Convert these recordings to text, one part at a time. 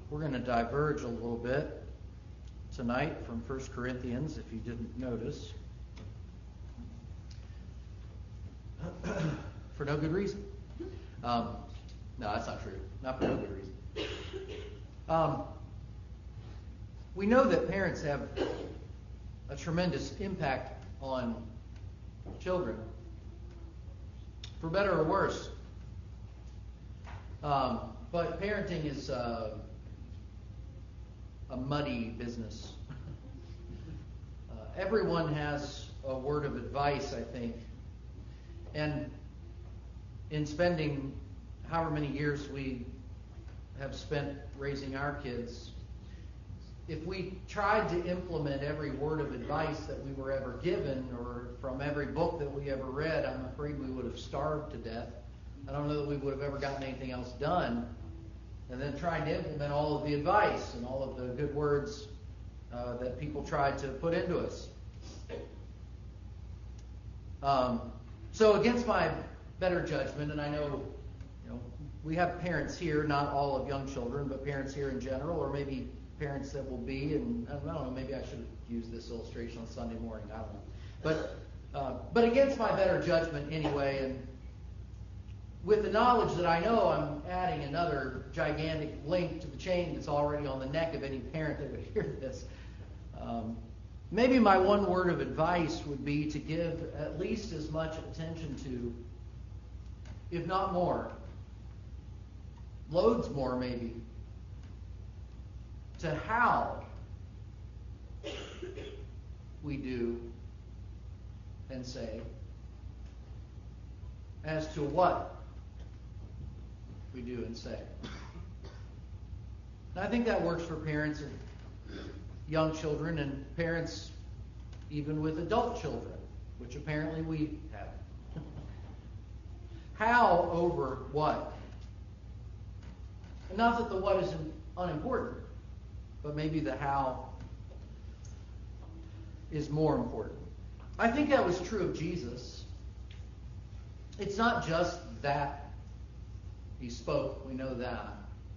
We're going to diverge a little bit tonight from 1 Corinthians, if you didn't notice. For no good reason. No, that's not true. Not for no good reason. We know that parents have a tremendous impact on children, for better or worse. But parenting is a muddy business. Everyone has a word of advice, I think. And in spending however many years we have spent raising our kids, if we tried to implement every word of advice that we were ever given or from every book that we ever read, I'm afraid we would have starved to death. I don't know that we would have ever gotten anything else done. And then trying to implement all of the advice and all of the good words that people tried to put into us. So against my better judgment, and I know, we have parents here, not all of young children, but parents here in general, or maybe parents that will be, and I don't know, maybe I should use this illustration on Sunday morning, I don't know. But against my better judgment anyway, and with the knowledge that I know I'm adding another gigantic link to the chain that's already on the neck of any parent that would hear this, maybe my one word of advice would be to give at least as much attention to, if not more, loads more maybe, to how we do and say as to what we do and say. And I think that works for parents of young children and parents even with adult children, which apparently we have. How over what? And not that the what is unimportant, but maybe the how is more important. I think that was true of Jesus. It's not just that he spoke, we know that.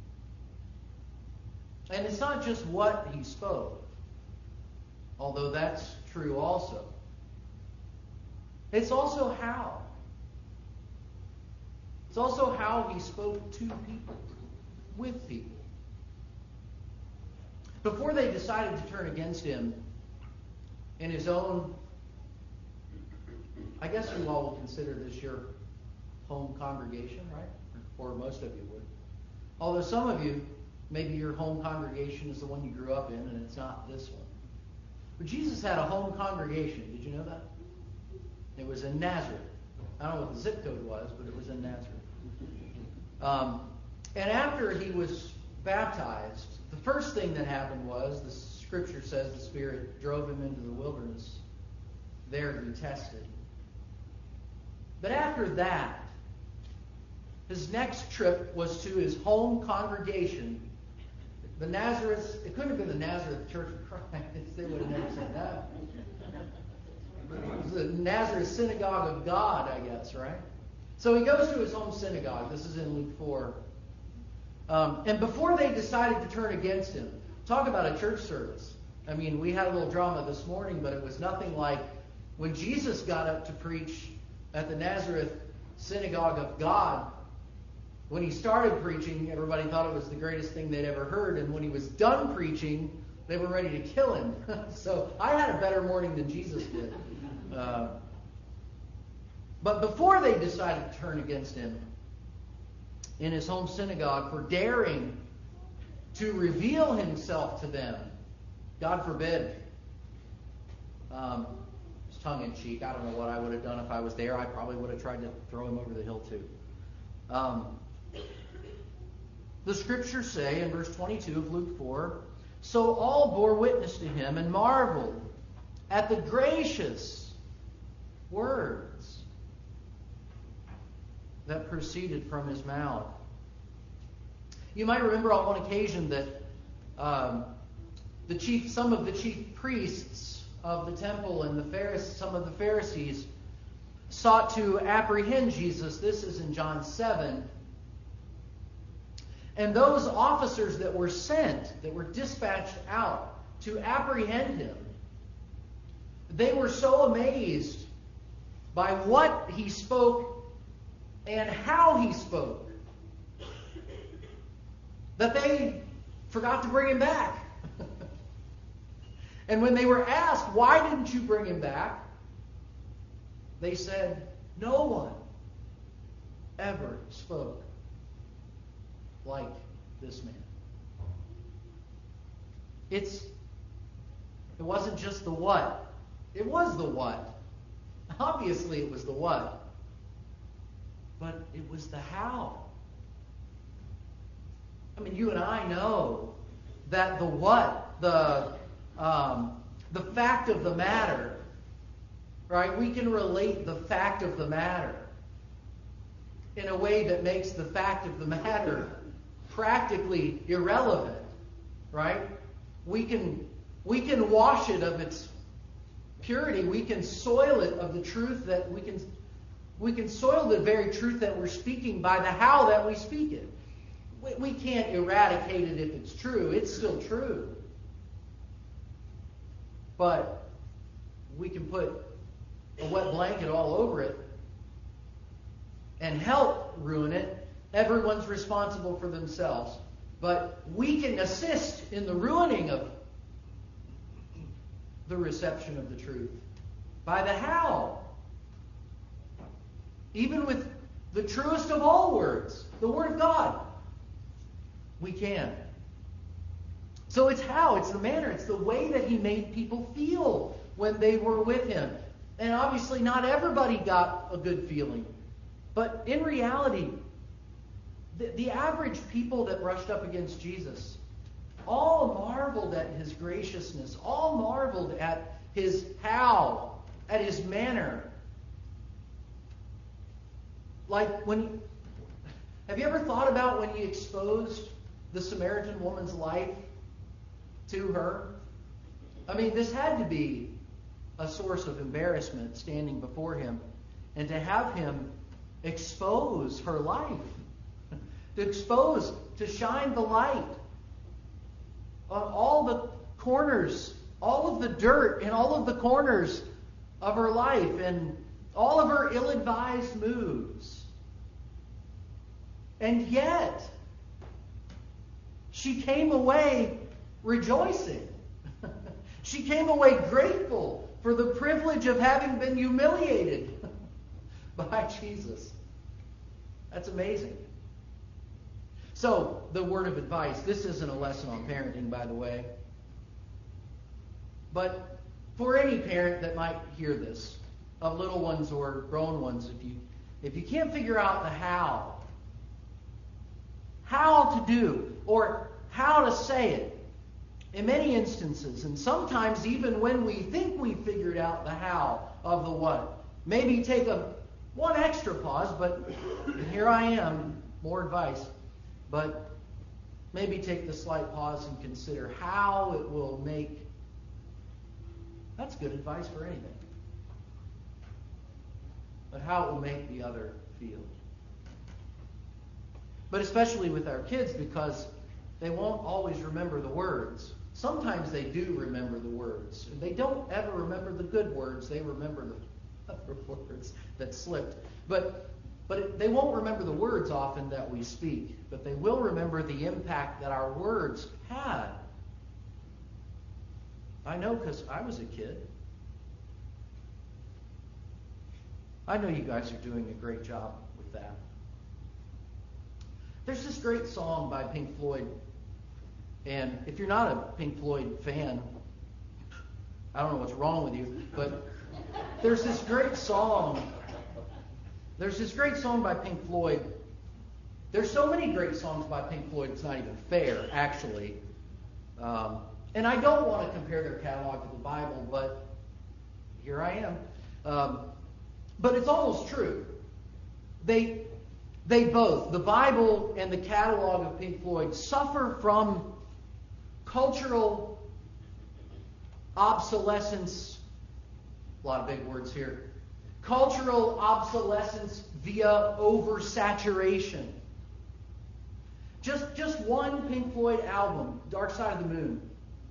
And it's not just what he spoke, although that's true also. It's also how. It's also how he spoke to people, with people. Before they decided to turn against him in his own, I guess you all will consider this your home congregation, right? Or most of you would. Although some of you, maybe your home congregation is the one you grew up in and it's not this one. But Jesus had a home congregation. Did you know that? It was in Nazareth. I don't know what the zip code was, but it was in Nazareth. And after he was baptized, the first thing that happened was, the scripture says the Spirit drove him into the wilderness there to be tested. But after that, his next trip was to his home congregation. The Nazareth, it couldn't have been the Nazareth Church of Christ. They would have never said that. It was the Nazareth Synagogue of God, I guess, right? So he goes to his home synagogue. This is in Luke 4. And before they decided to turn against him, talk about a church service. I mean, we had a little drama this morning, but it was nothing like when Jesus got up to preach at the Nazareth Synagogue of God. When he started preaching, everybody thought it was the greatest thing they'd ever heard. And when he was done preaching, they were ready to kill him. So I had a better morning than Jesus did. But before they decided to turn against him in his home synagogue for daring to reveal himself to them, God forbid, it's tongue-in-cheek. I don't know what I would have done if I was there. I probably would have tried to throw him over the hill too. The scriptures say in verse 22 of Luke 4, so all bore witness to him and marveled at the gracious words that proceeded from his mouth. You might remember on one occasion that some of the chief priests of the temple and some of the Pharisees sought to apprehend Jesus. This is in John 7. And those officers that were sent, that were dispatched out to apprehend him, they were so amazed by what he spoke and how he spoke that they forgot to bring him back. And when they were asked, why didn't you bring him back? They said, no one ever spoke like this man. It wasn't just the what. It was the what. Obviously it was the what. But it was the how. I mean, you and I know that the what, the fact of the matter, right? We can relate the fact of the matter in a way that makes the fact of the matter practically irrelevant, right? We can wash it of its purity. We can soil it of the truth that we can soil the very truth that we're speaking by the how that we speak it. We can't eradicate it if it's true. It's still true. But we can put a wet blanket all over it and help ruin it. Everyone's responsible for themselves. But we can assist in the ruining of the reception of the truth by the how. Even with the truest of all words, the Word of God, we can. So it's how, it's the manner, it's the way that he made people feel when they were with him. And obviously not everybody got a good feeling. But in reality, the average people that brushed up against Jesus all marveled at his graciousness, all marveled at his how, at his manner. Like have you ever thought about when he exposed the Samaritan woman's life to her? I mean, this had to be a source of embarrassment standing before him, and to have him expose her life, to shine the light on all the corners, all of the dirt and all of the corners of her life and all of her ill-advised moves. And yet, she came away rejoicing. She came away grateful for the privilege of having been humiliated by Jesus. That's amazing. So, the word of advice. This isn't a lesson on parenting, by the way. But for any parent that might hear this, of little ones or grown ones, if you can't figure out the how to do, or how to say it, in many instances, and sometimes even when we think we figured out the how of the what, maybe take one extra pause, but here I am, more advice, but maybe take the slight pause and consider how it will make. That's good advice for anything. But how it will make the other feel. But especially with our kids, because they won't always remember the words. Sometimes they do remember the words. They don't ever remember the good words. They remember the other words that slipped. But they won't remember the words often that we speak. But they will remember the impact that our words had. I know, because I was a kid. I know you guys are doing a great job with that. There's this great song by Pink Floyd. And if you're not a Pink Floyd fan, I don't know what's wrong with you, but there's this great song. There's this great song by Pink Floyd. There's so many great songs by Pink Floyd, it's not even fair, actually. And I don't want to compare their catalog to the Bible, but here I am. But it's almost true. They both, the Bible and the catalog of Pink Floyd, suffer from cultural obsolescence. A lot of big words here. Cultural obsolescence via oversaturation. Just one Pink Floyd album, Dark Side of the Moon,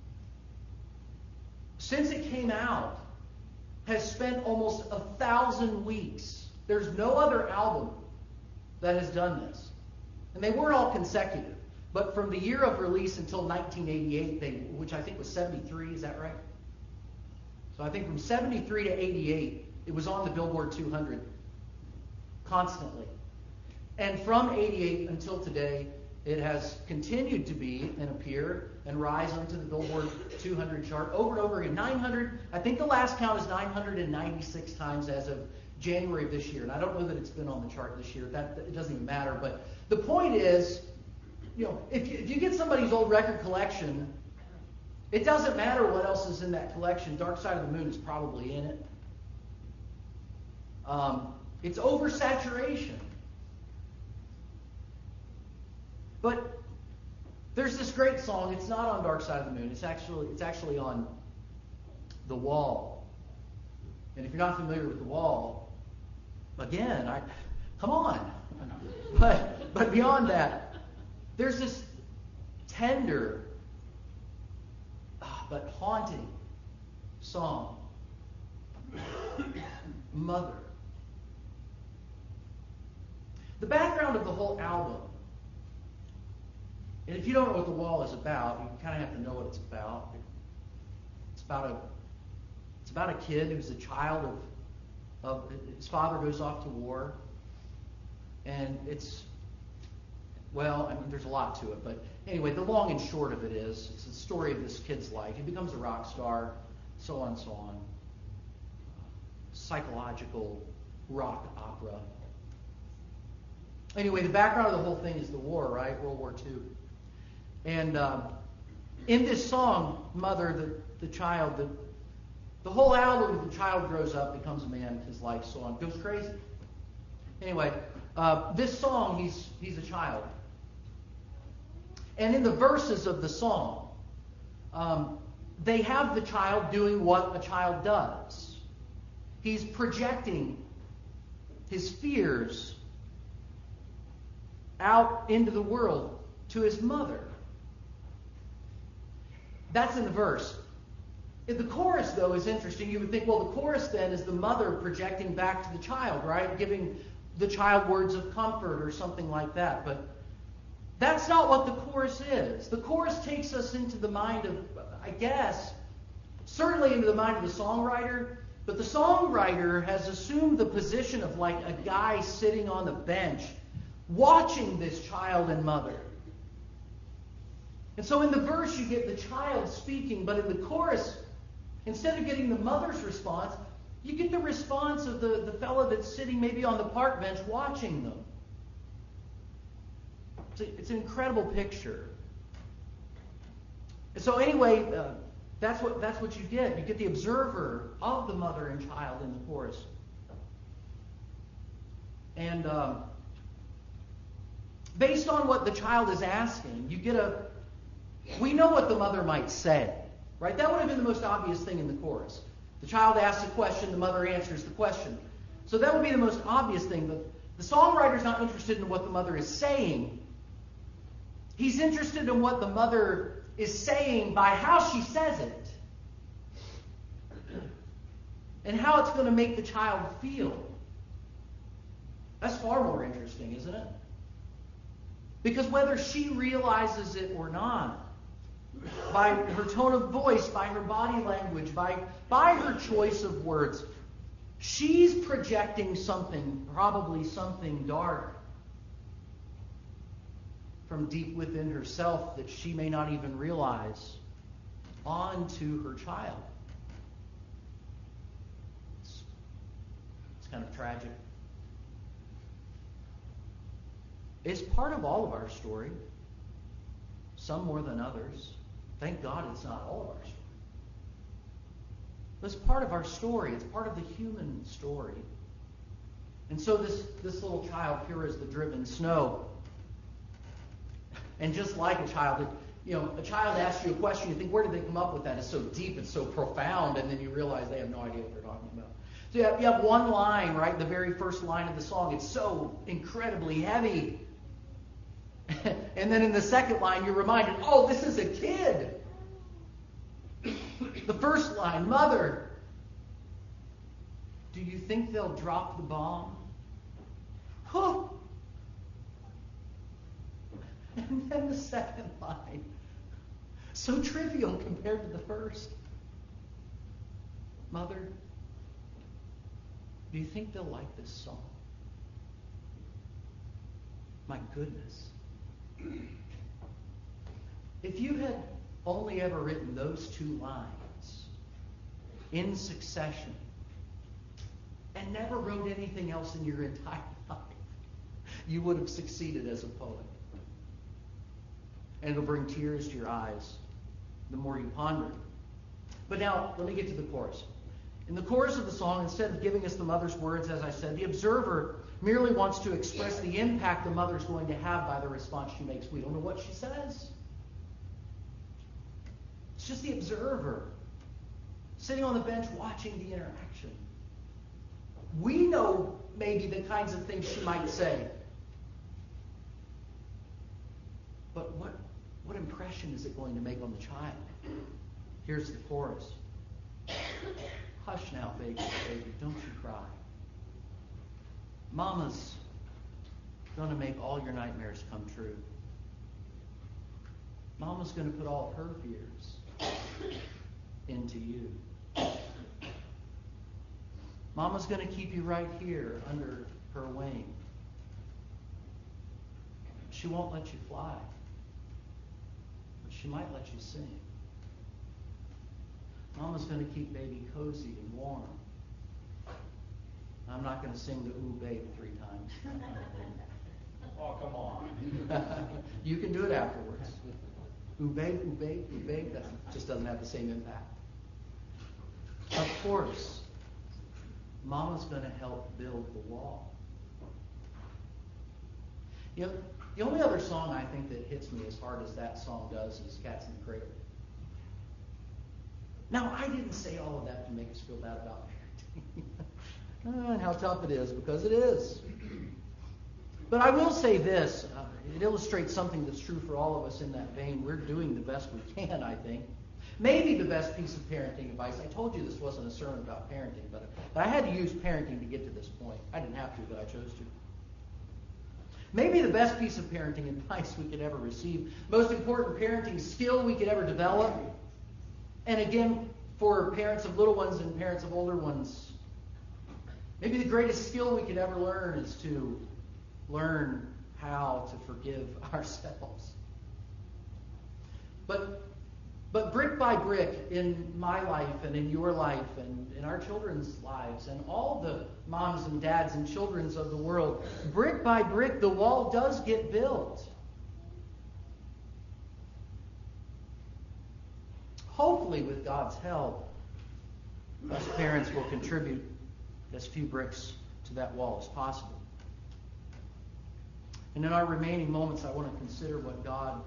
since it came out, has spent almost 1,000 weeks. There's no other album that has done this. And they weren't all consecutive. But from the year of release until 1988, which I think was 73, is that right? So I think from 73 to 88, it was on the Billboard 200 constantly. And from 88 until today, it has continued to be and appear and rise onto the Billboard 200 chart over and over again. 900, I think the last count is 996 times as of January of this year. And I don't know that it's been on the chart this year. It doesn't even matter. But the point is, if you get somebody's old record collection, it doesn't matter what else is in that collection. Dark Side of the Moon is probably in it. It's oversaturation. But there's this great song. It's not on Dark Side of the Moon. It's actually on The Wall. And if you're not familiar with The Wall, again, come on. But beyond that, there's this tender but haunting song, Mother. The background of the whole album, and if you don't know what The Wall is about, you kind of have to know what it's about. It's about a kid who's a child of his father goes off to war, and there's a lot to it, but anyway, the long and short of it is, it's the story of this kid's life. He becomes a rock star, so on and so on. Psychological rock opera. Anyway, the background of the whole thing is the war, right? World War II. And in this song, Mother, the child, the whole album, the child grows up, becomes a man, his life, so on, goes crazy. Anyway, this song, he's a child. And in the verses of the song, they have the child doing what a child does. He's projecting his fears out into the world to his mother. That's in the verse. In the chorus, though, is interesting. You would think, well, the chorus then is the mother projecting back to the child, right? Giving the child words of comfort or something like that. But that's not what the chorus is. The chorus takes us into the mind of, I guess, certainly into the mind of the songwriter, but the songwriter has assumed the position of like a guy sitting on the bench watching this child and mother. And so in the verse you get the child speaking, but in the chorus, instead of getting the mother's response, you get the response of the fellow that's sitting maybe on the park bench watching them. It's an incredible picture. And so anyway, that's what you get. You get the observer of the mother and child in the chorus. And based on what the child is asking, we know what the mother might say, right? That would have been the most obvious thing in the chorus. The child asks a question, the mother answers the question. So that would be the most obvious thing. But the songwriter's not interested in what the mother is saying. He's interested in what the mother is saying by how she says it. And how it's going to make the child feel. That's far more interesting, isn't it? Because whether she realizes it or not, by her tone of voice, by her body language, by her choice of words, she's projecting something, probably something dark, from deep within herself that she may not even realize, onto her child. It's kind of tragic. It's part of all of our story, some more than others. Thank God it's not all of our story. But it's part of our story. It's part of the human story. And so this little child, pure as the driven snow, and just like a child, a child asks you a question, you think, where did they come up with that? It's so deep, it's so profound, and then you realize they have no idea what they're talking about. So you have one line, right, the very first line of the song. It's so incredibly heavy. And And then in the second line, you're reminded, oh, this is a kid. The first line, Mother, do you think they'll drop the bomb? Huh. And then the second line, so trivial compared to the first. Mother, do you think they'll like this song? My goodness. If you had only ever written those two lines in succession and never wrote anything else in your entire life, you would have succeeded as a poet. And it'll bring tears to your eyes the more you ponder it. But now, let me get to the chorus. In the chorus of the song, instead of giving us the mother's words, as I said, the observer merely wants to express the impact the mother's going to have by the response she makes. We don't know what she says. It's just the observer sitting on the bench watching the interaction. We know maybe the kinds of things she might say. But what impression is it going to make on the child? Here's the chorus. Hush now, baby, don't you cry. Mama's going to make all your nightmares come true. Mama's going to put all of her fears into you. Mama's going to keep you right here under her wing. She won't let you fly, but she might let you sing. Mama's going to keep baby cozy and warm. I'm not going to sing the ooh babe 3 times. Oh, come on. You can do it afterwards. Ooh babe, ooh babe, ooh babe. That just doesn't have the same impact. Of course, Mama's going to help build the wall. You know, the only other song I think that hits me as hard as that song does is Cats in the Cradle. Now, I didn't say all of that to make us feel bad about parenting and how tough it is, because it is. But I will say this. It illustrates something that's true for all of us in that vein. We're doing the best we can, I think. Maybe the best piece of parenting advice. I told you this wasn't a sermon about parenting, but I had to use parenting to get to this point. I didn't have to, but I chose to. Maybe the best piece of parenting advice we could ever receive, most important parenting skill we could ever develop, and again, for parents of little ones and parents of older ones, maybe the greatest skill we could ever learn is to learn how to forgive ourselves. But brick by brick in my life and in your life and in our children's lives and all the moms and dads and children's of the world, brick by brick, the wall does get built. Hopefully, with God's help, us parents will contribute as few bricks to that wall as possible. And in our remaining moments, I want to consider what God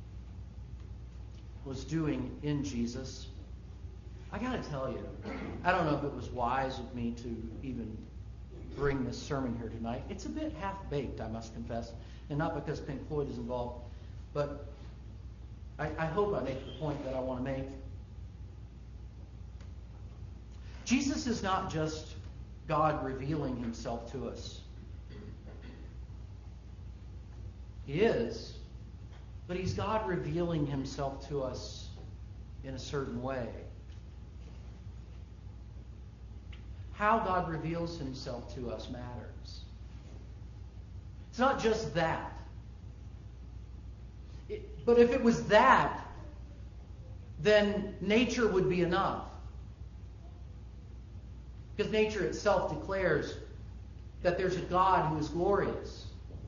was doing in Jesus. I got to tell you, I don't know if it was wise of me to even bring this sermon here tonight. It's a bit half-baked, I must confess, and not because Pink Floyd is involved, but I hope I make the point that I want to make. Jesus is not just God revealing himself to us. He is, but he's God revealing himself to us in a certain way. How God reveals himself to us matters. It's not just that. But if it was that, then nature would be enough. Because nature itself declares that there's a God who is glorious.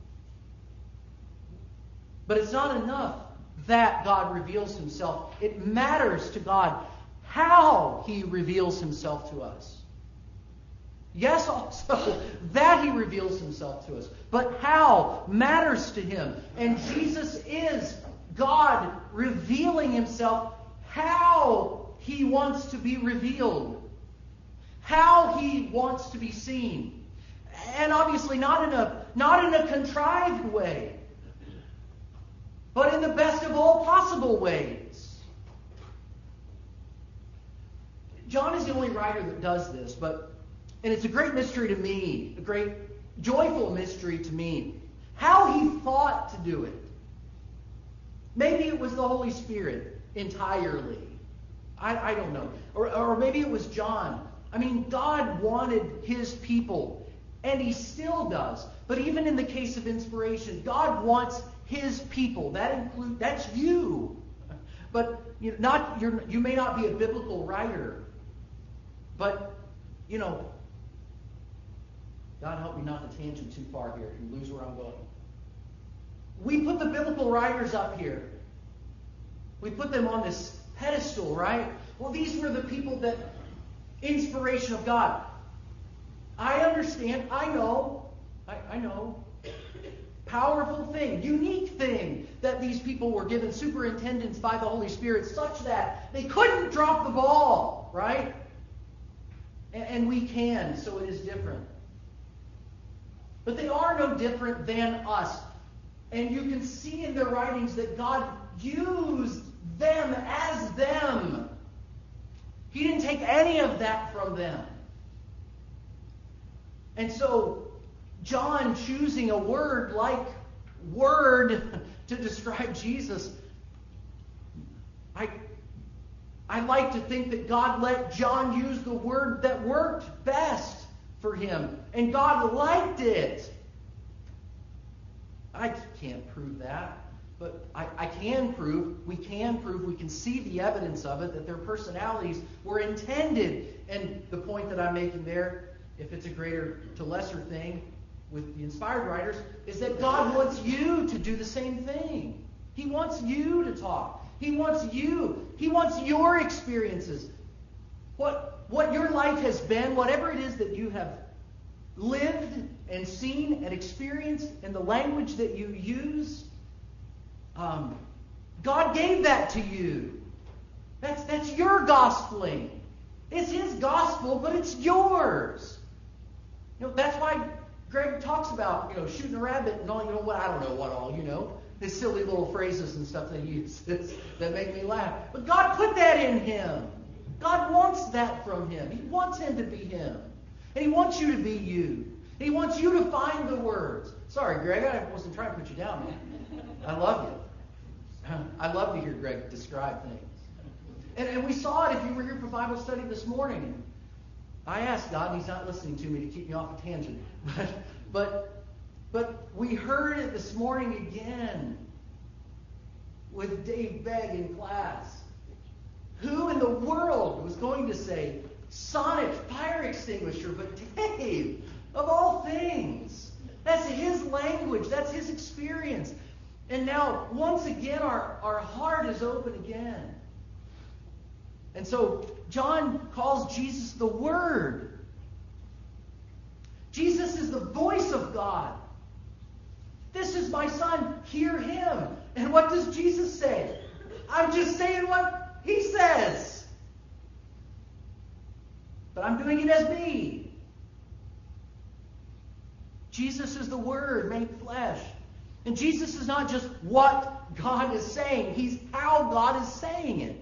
But it's not enough that God reveals himself. It matters to God how he reveals himself to us. Yes, also that he reveals himself to us. But how matters to him. And Jesus is God revealing himself how he wants to be revealed. How he wants to be seen. And obviously not in a contrived way. the best of all possible ways. John is the only writer that does this, and it's a great mystery to me, a great joyful mystery to me, how he thought to do it. Maybe it was the Holy Spirit entirely. I don't know. Or maybe it was John. I mean, God wanted his people, and he still does. But even in the case of inspiration, God wants his people. That's you. But you may not be a biblical writer. But, God help me not to tangent too far here and lose where I'm going. We put the biblical writers up here. We put them on this pedestal, right? Well, these were the people that, inspiration of God. I understand. I know. Powerful thing, unique thing that these people were given superintendence by the Holy Spirit such that they couldn't drop the ball, right? And we can, so it is different. But they are no different than us. And you can see in their writings that God used them as them. He didn't take any of that from them. And so, John choosing a word like word to describe Jesus, I like to think that God let John use the word that worked best for him. And God liked it. I can't prove that. But we can see the evidence of it, that their personalities were intended. And the point that I'm making there, if it's a greater to lesser thing with the inspired writers, is that God wants you to do the same thing. He wants you to talk. He wants you. He wants your experiences. What your life has been, whatever it is that you have lived and seen and experienced, and the language that you use, God gave that to you. That's your gospeling. It's his gospel, but it's yours. That's why Greg talks about, shooting a rabbit and all, I don't know what all, his silly little phrases and stuff that he uses that make me laugh. But God put that in him. God wants that from him. He wants him to be him. And he wants you to be you. And he wants you to find the words. Sorry, Greg, I wasn't trying to put you down, man. I love you. I love to hear Greg describe things. And we saw it if you were here for Bible study this morning. I asked God, and he's not listening to me to keep me off a tangent. But we heard it this morning again with Dave Begg in class. Who in the world was going to say sonic fire extinguisher? But Dave, of all things, that's his language. That's his experience. And now, once again, our heart is open again. And so, John calls Jesus the Word. Jesus is the voice of God. This is my son, hear him. And what does Jesus say? I'm just saying what he says. But I'm doing it as me. Jesus is the Word made flesh. And Jesus is not just what God is saying. He's how God is saying it.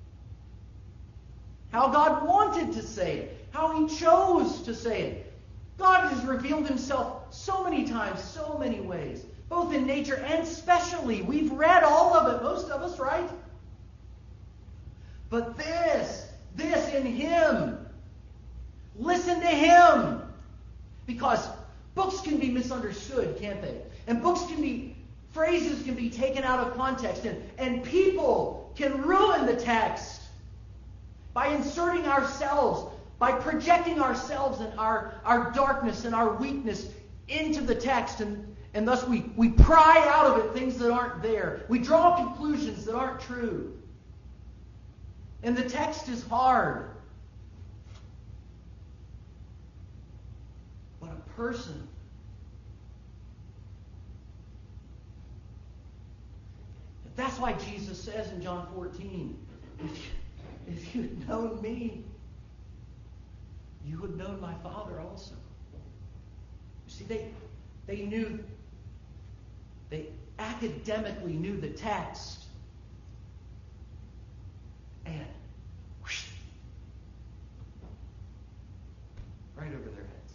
How God wanted to say it. How he chose to say it. God has revealed himself so many times, so many ways. Both in nature and specially. We've read all of it, most of us, right? But this in him. Listen to him. Because books can be misunderstood, can't they? And phrases can be taken out of context. And people can ruin the text by inserting ourselves, by projecting ourselves and our darkness and our weakness into the text. And thus we pry out of it things that aren't there. We draw conclusions that aren't true. And the text is hard. But a person that's why Jesus says in John 14, if you had known me, you would have known my Father also. You see, they knew academically knew the text. And whoosh, right over their heads.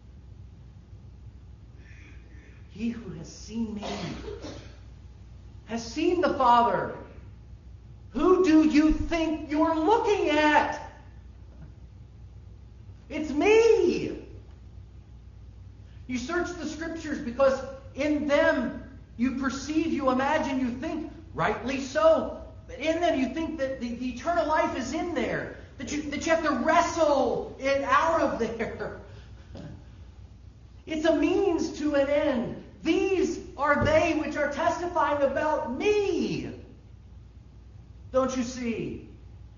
He who has seen me has seen the Father. Who do you think you're looking at? It's me. You search the Scriptures because in them you perceive, you imagine, you think, rightly so. But in them you think that the eternal life is in there. That you have to wrestle it out of there. It's a means to an end. These are they which are testifying about me. Don't you see?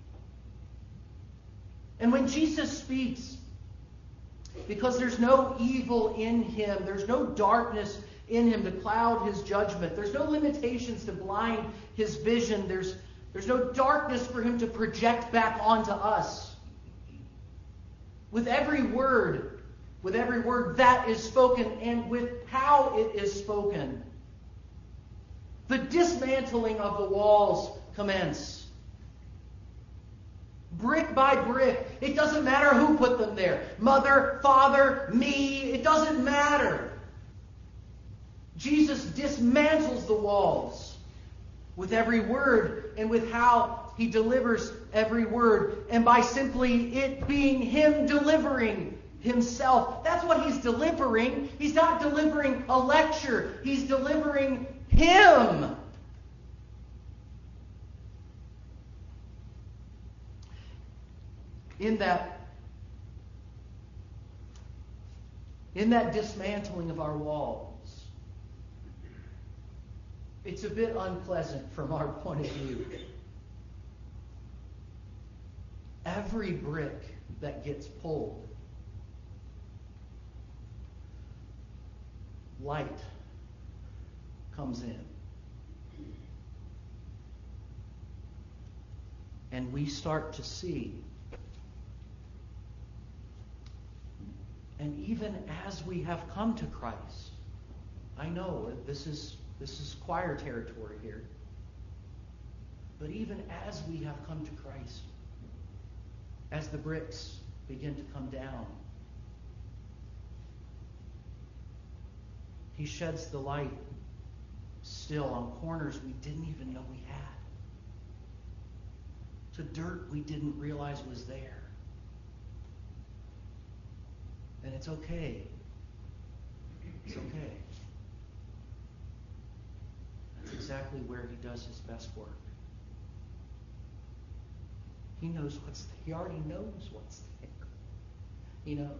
And when Jesus speaks, because there's no evil in him, there's no darkness in him to cloud his judgment, there's no limitations to blind his vision, there's no darkness for him to project back onto us. With every word that is spoken and with how it is spoken, the dismantling of the walls commence. Brick by brick. It doesn't matter who put them there. Mother, father, me. It doesn't matter. Jesus dismantles the walls with every word and with how he delivers every word. And by simply it being him delivering himself. That's what he's delivering. He's not delivering a lecture. He's delivering him. In that dismantling of our walls, it's a bit unpleasant from our point of view. Every brick that gets pulled, light comes in. And we start to see. And even as we have come to Christ, I know this is choir territory here. But even as we have come to Christ, as the bricks begin to come down, he sheds the light still on corners we didn't even know we had. To dirt we didn't realize was there. And it's okay. It's okay. That's exactly where he does his best work. He knows what's there. He already knows what's there. He knows.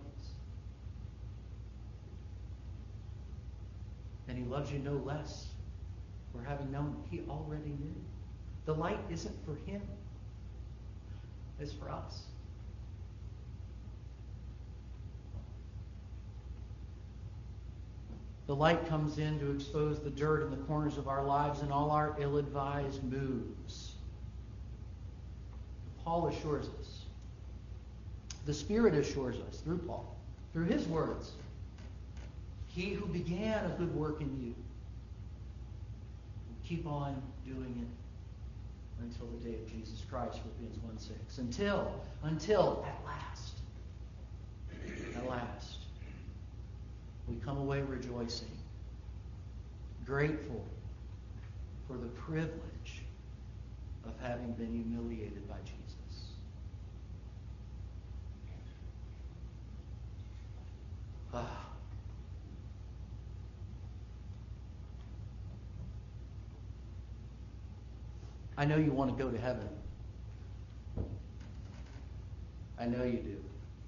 And he loves you no less for having known. He already knew. The light isn't for him. It's for us. The light comes in to expose the dirt in the corners of our lives and all our ill-advised moves. Paul assures us. The Spirit assures us through Paul, through his words. He who began a good work in you will keep on doing it until the day of Jesus Christ, Philippians 1:6. Until at last, we come away rejoicing, grateful for the privilege of having been humiliated by Jesus. I know you want to go to heaven. I know you do.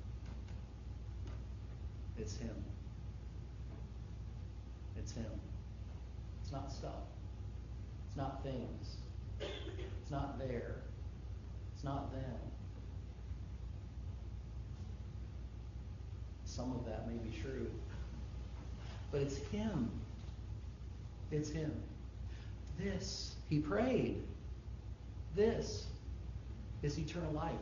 It's him. It's him. It's not stuff. It's not things. It's not there. It's not them. Some of that may be true. But it's him. It's him. This, he prayed. This is eternal life.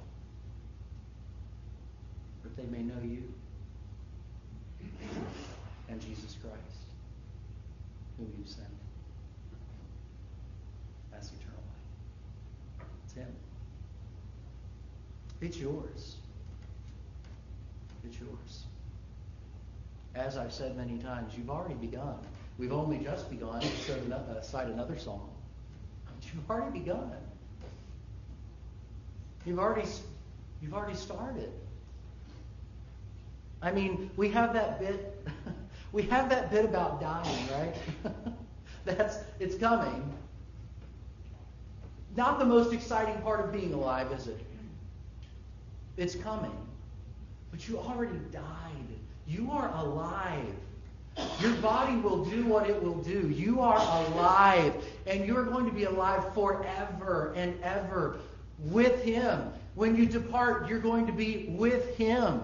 That they may know you and Jesus Christ, whom you sent. It's Him. It's yours. It's yours. As I've said many times, you've already begun. We've only just begun to cite another song. But you've already begun. You've already started. I mean, we have that bit. We have that bit about dying, right? It's coming. Not the most exciting part of being alive, is it? It's coming. But you already died. You are alive. Your body will do what it will do. You are alive. And you're going to be alive forever and ever with Him. When you depart, you're going to be with Him.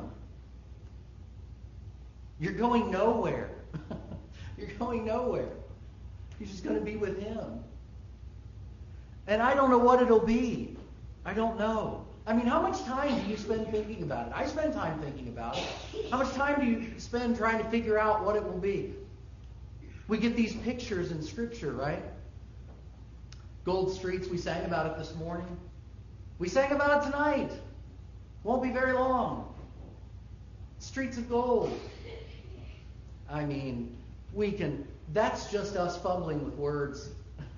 You're going nowhere. You're going nowhere. You're just going to be with Him. And I don't know what it'll be. I don't know. I mean, how much time do you spend thinking about it? I spend time thinking about it. How much time do you spend trying to figure out what it will be? We get these pictures in Scripture, right? Gold streets, we sang about it this morning. We sang about it tonight. Won't be very long. Streets of gold. I mean, that's just us fumbling with words.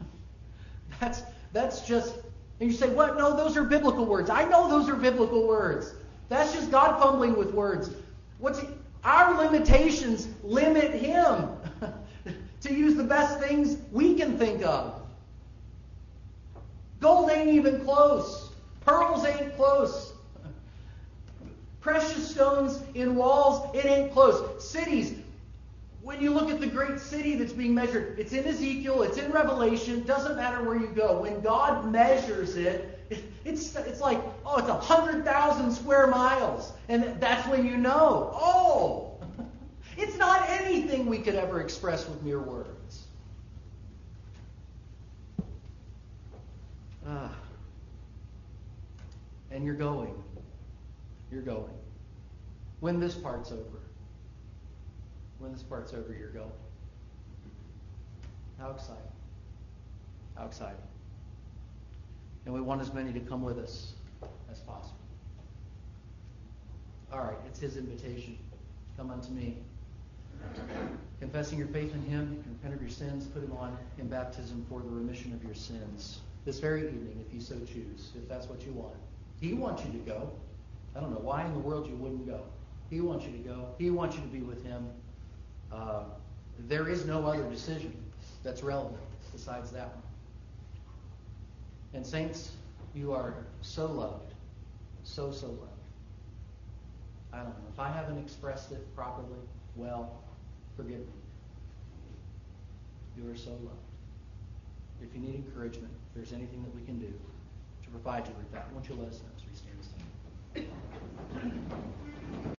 That's just, and you say, what? No, those are biblical words. I know those are biblical words. That's just God fumbling with words. Our limitations limit Him to use the best things we can think of. Gold ain't even close. Pearls ain't close. Precious stones in walls, it ain't close. Cities, when you look at the great city that's being measured, it's in Ezekiel, it's in Revelation, doesn't matter where you go. When God measures it, it's like, oh, it's 100,000 square miles. And that's when you know, oh, it's not anything we could ever express with mere words. And you're going. You're going. When this part's over. When this part's over, you're going. How exciting. How exciting. And we want as many to come with us as possible. All right, it's His invitation. Come unto me. Confessing your faith in Him, repent of your sins, put Him on in baptism for the remission of your sins. This very evening, if you so choose, if that's what you want. He wants you to go. I don't know why in the world you wouldn't go. He wants you to go. He wants you to be with Him. There is no other decision that's relevant besides that one. And saints, you are so loved. So loved. I don't know. If I haven't expressed it properly, well, forgive me. You are so loved. If you need encouragement, if there's anything that we can do to provide you with that, won't you let us know as we stand?